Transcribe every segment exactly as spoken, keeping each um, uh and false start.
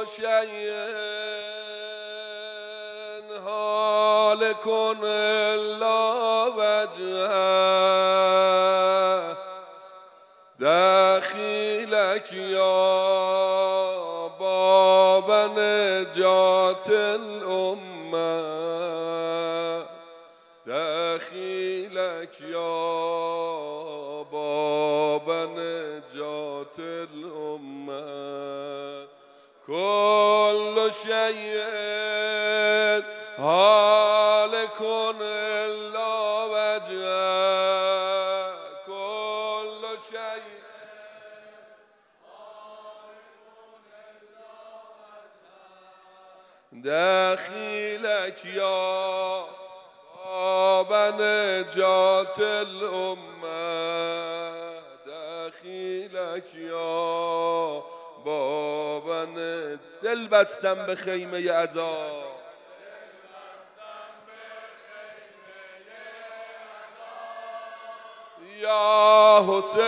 شيء هالك إلا وجهه دخيلك يا باب نجاة الأمة دخيلك يا باب نجاة الأمة كل شيء هالك إلا وجهه كل شيء دخيلك يا باب نجاة الأمة دخيلك يا باب نجاة دل بستم به خیمه عذاب یا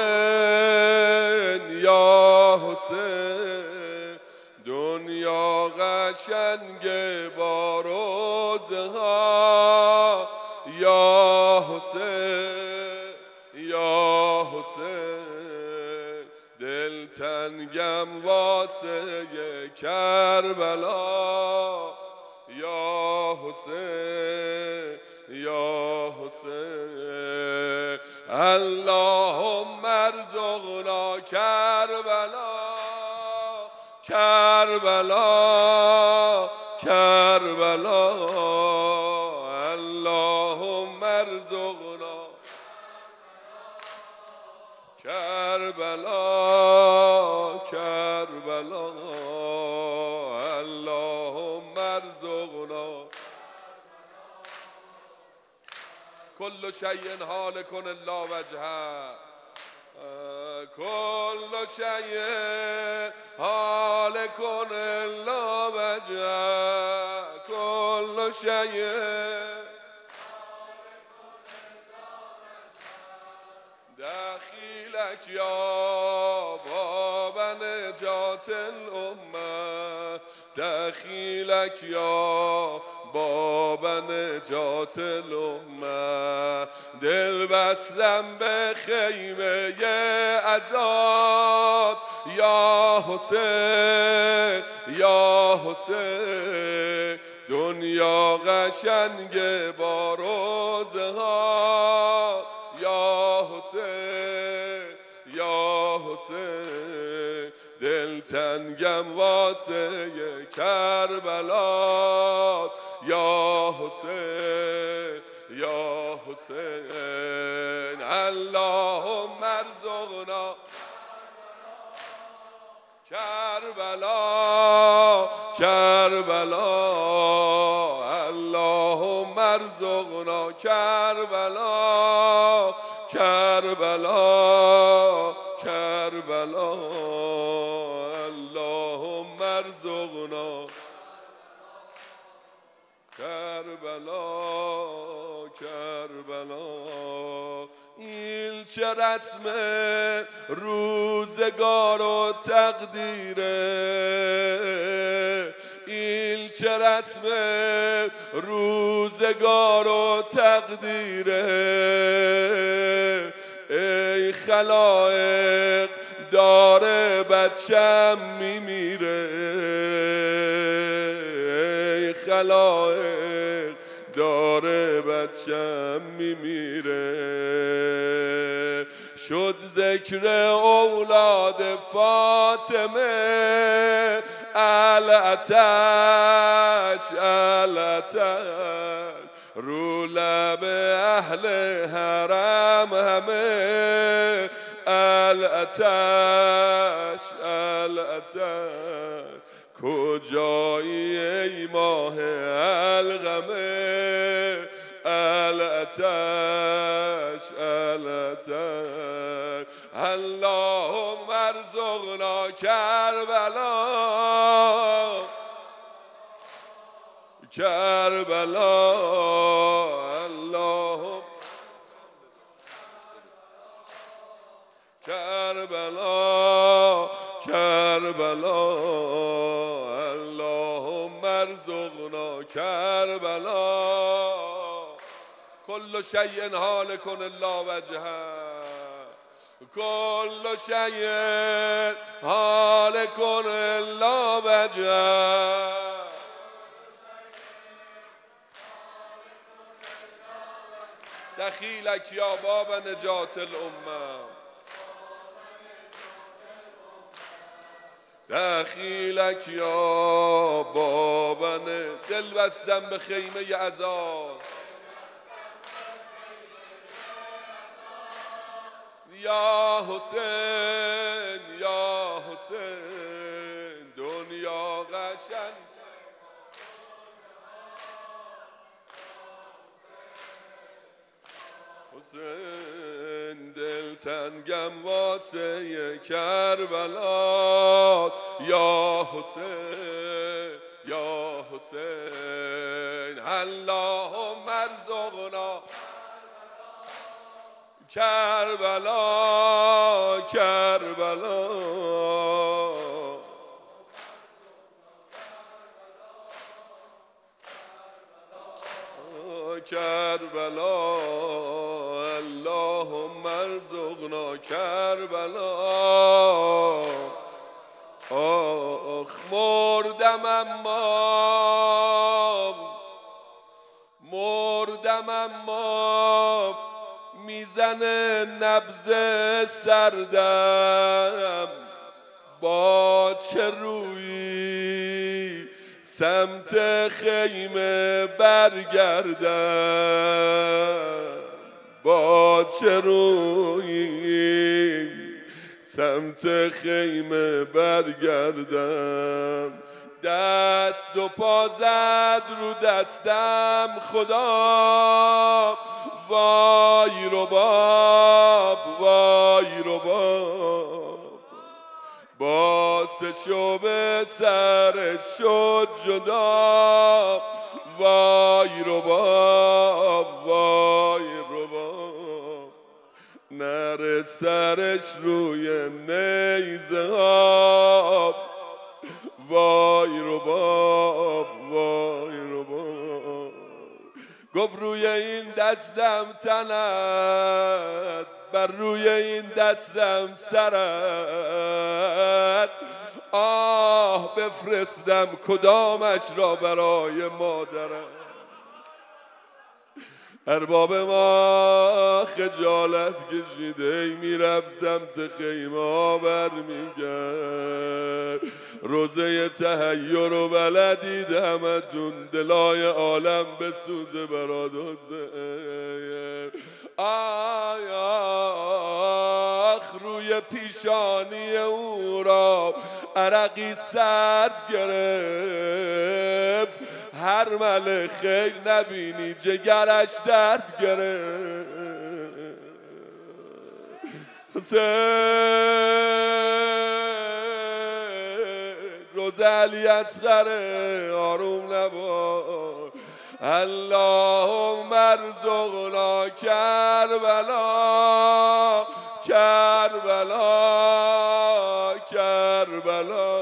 حسین یا حسین دنیا قشنگ با روزها یا حسین یا حسین دل تنگم واسه کربلا یا حسین یا حسین اللهم ارزقنا کربلا کربلا کربلا اللهم ارزقنا کربلا کربلا اللهم ارزقنا كل شيء هالك إلا وجهه كل شيء هالك إلا وجهه كل شيء دخيلك يا باب نجاة الأمة دخيلك يا باب نجاة الأمة دل بستم به خیمه عزاد یا حسین یا حسین دنیا قشنگ با روزها یا حسین یا حسین دل تنگم واسه کربلا یا حسین یا حسین اللهم ارزقنا کربلا کربلا اللهم ارزقنا کربلا کربلا کربلا اللهم ارزقنا کربلا کربلا این چه رسم روزگار و تقدیره این چه رسم روزگار و تقدیره ای خلائق داره بچم میمیره ای خلائق داره بچم میمیره شد ذکر اولاد فاطمه الاتش الاتش رو لب اهل حرم همه الاتش الاتش کجایی ای ماه القمه الاتش الاتش اللهم ارزقنا کربلا کربلا اللهم کربلا کربلا کربلا کل شیء هالک الا وجهه کل شیء هالک الا وجهه دخیلک یا باب نجات الامه دخیلک یا بابن دل بستم به خیمه عذاب یا حسین یا حسین دنیا قشنگ حسین دل تنگم واسه کربلا یا حسین یا حسین اللهم ارزقنا کربلا کربلا کربلا اللهم ارزقنا کربلا آخ مردم اما مردم اما میزنه نبض سردم با چه رویی سمت خیمه برگردم با چه رویی سمت خیمه برگردم دست و پا زد رو دستم خدا وای رباب وای رباب باسشو به سرش شد جدا وای رباب وای رباب نره سرش روی نیزه آب وای رباب وای رباب گفت روی این دستم تنت بر روی این دستم سرت آه بفرستم کدامش را برای مادرم ارباب ما خجالت کشیده میرفت سمت خیمه ها برمیگرد روزه تحیر و بلدید همتون دلای عالم بسوزه برات حسین آی آخ روی پیشانی او را عرقی سرد گرفت هر مل خیر نبینی جگرش درد گرفت حسین روز علی اصغر آروم نباش اللهم ارزقنا کربلا کربلا کربلا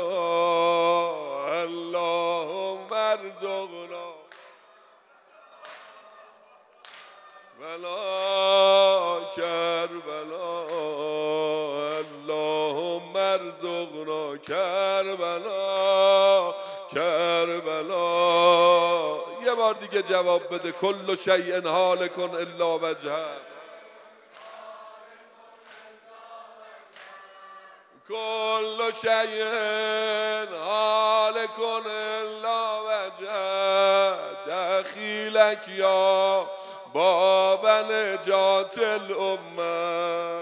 اللهم ارزقنا بلا کربلا اللهم ارزقنا کربلا کربلا یه بار دیگه جواب بده کل شیء هالک الا وجهه کل شیء هالک الا وجهه دخیلک یا باب نجات الامه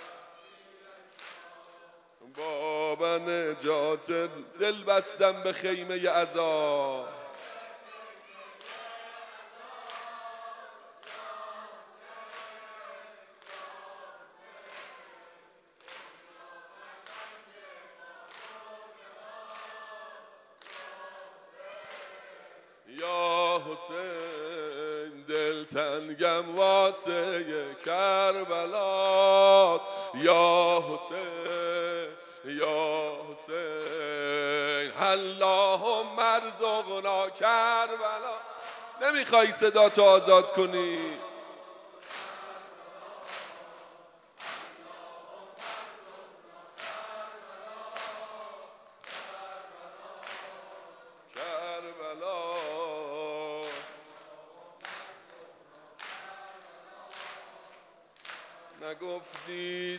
باب نجات دل بستم به خیمه عذاب یا حسین دل تنگم واسه کربلا یا حسین یا حسین اللهم ارزقنا کربلا. نمیخوای صدا تو آزاد کنی؟ کربلا نگفتی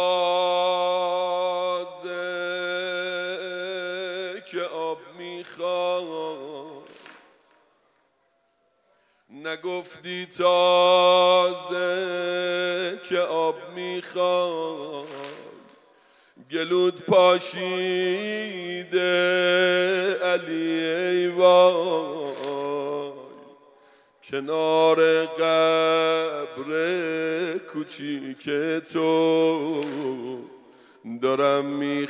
تازه که آب میخواد، نگفتی تازه که آب میخواد، گلود پاشیده علی ای وای، کنار قبر کوچیک تو دارم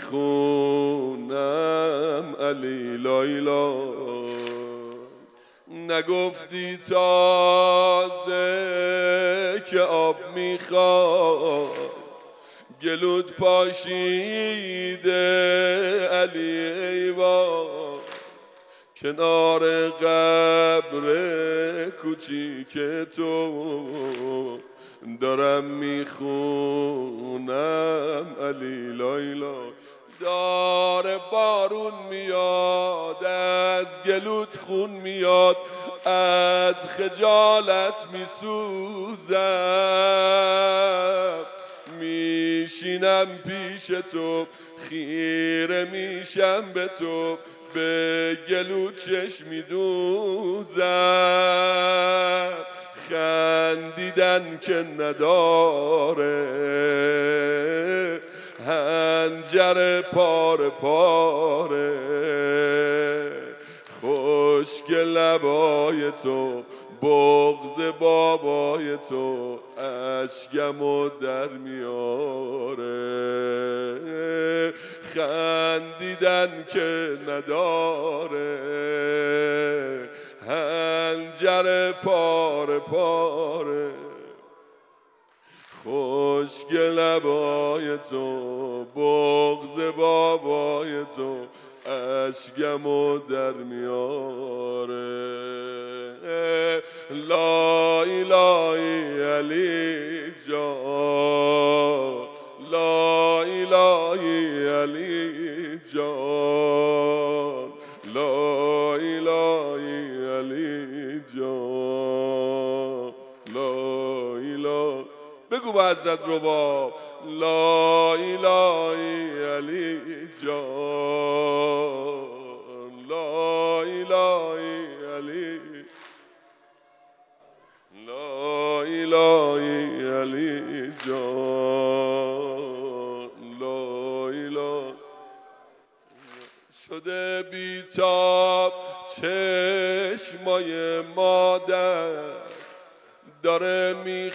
میخونم علی لای لای. نگفتی تازه که آب میخواد، گلود پاشیده علی ای وای، کنار قبر کوچیک تو دارم میخونم علی لای لای. داره بارون میاد، از گلوت خون میاد، از خجالت میسوزم، میشینم پیش تو، خیره میشم به تو، به گلو چشمی دوزم. خندیدن که نداره هنجر پاره پاره، خشک لبای تو، بغض بابای تو اشکمو در میاره. خندیدن که نداره هنجر پاره پاره، خشک لبای تو، بغض بابای تو اشکمو در میاره. لا اله علی جان، لا اله علی جان، لا اله علی جان، لا اله. بگو با حضرت رباب لا اله علی جان، لا اله علی، لا اله علی جان، لا اله. شده بیتاب چشمای مادر، داره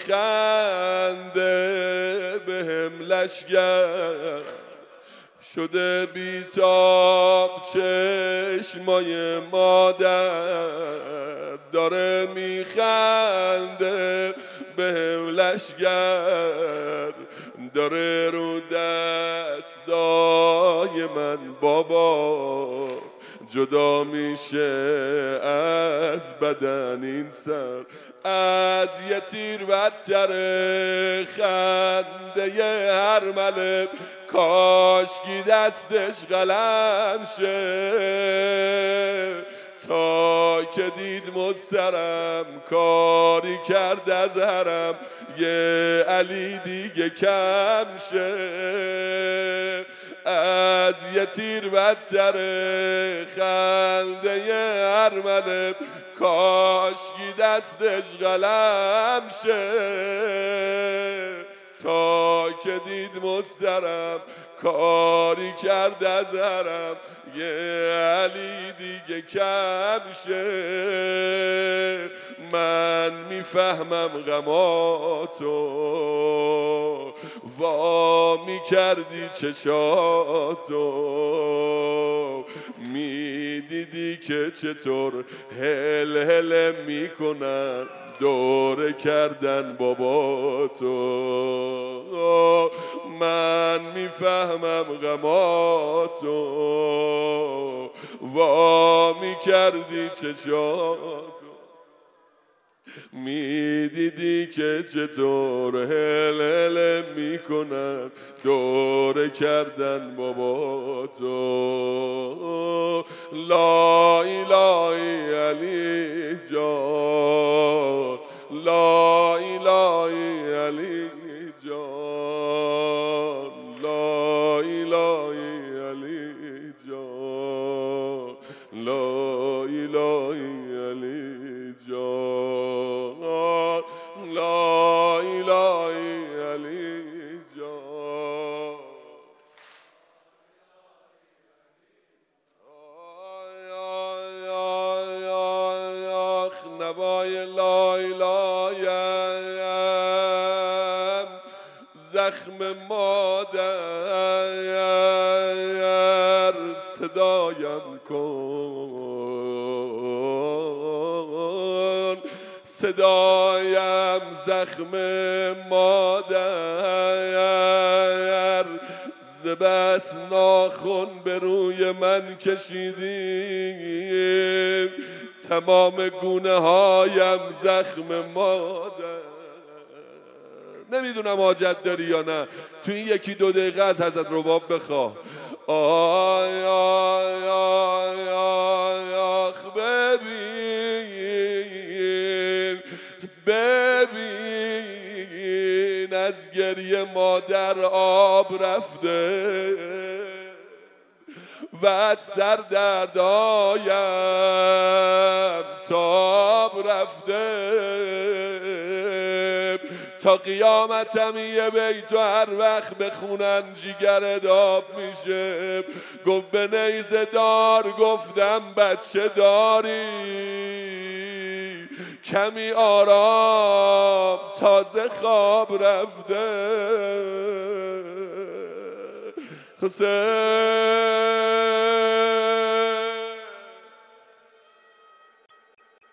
میخنده بهم لشگر، شده بیتاب چشمای مادر، داره میخنده بهم لشگر، داره رو دستای من بابا جدا میشه از بدن این سر، از یه تیر بدتره خنده هر مله، کاشکی دستش قلم شه، تا که دید مسترم کاری کرد از حرم، یه علی دیگه کم شه، از یه تیر بدتره خنده هر مله، کاشکی دستش قلم شه، تا که دید مسترم کاری کرد از حرم، یه علی دیگه کم شه. من میفهمم غماتو، وا میکردی چشاتو، میدیدی که چطور هل هل میکنن دوره کردن بابا تو. من میفهمم غماتو، وا می کردی چشاتو، می دیدی که چطور هل هل می کنن دوره کردن بابا تو. لا اله علی جان، لا اله علی جان، لا اله علی جان، لا اله علی جان، لا اله علی جان. آی آی آی آخ نوای لا اله زخم مادر صدایم کن، صدایم زخم مادر ز بس ناخن به روی من کشیدی، تمام گونه هایم زخم مادر. نمیدونم حاجت داری یا نه، تو این یکی دو دقیقه از حضرت رباب بخواه. آی آی آی آی آخ ببین ببین از گریه مادر آب رفته و از سردردایم تاب رفته. تا قیامتم یه بیت و هر وقت بخونن جیگر داب میشه. گفت به نیزه دار، گفتم بچه داری کمی آرام، تازه خواب رفته. حسین